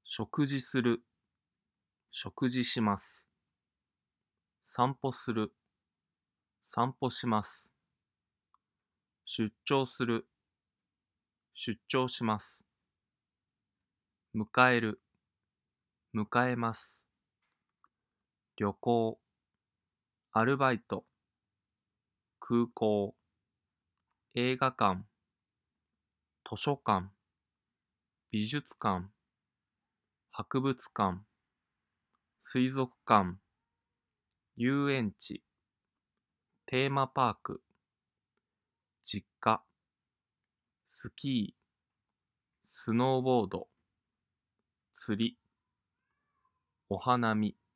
食事する、食事します。散歩する、散歩します。出張する、出張します。迎える、迎えます。旅行、アルバイト、空港、映画館、図書館、美術館、博物館、水族館、遊園地、テーマパーク、実家、スキー、スノーボード、釣り、お花見。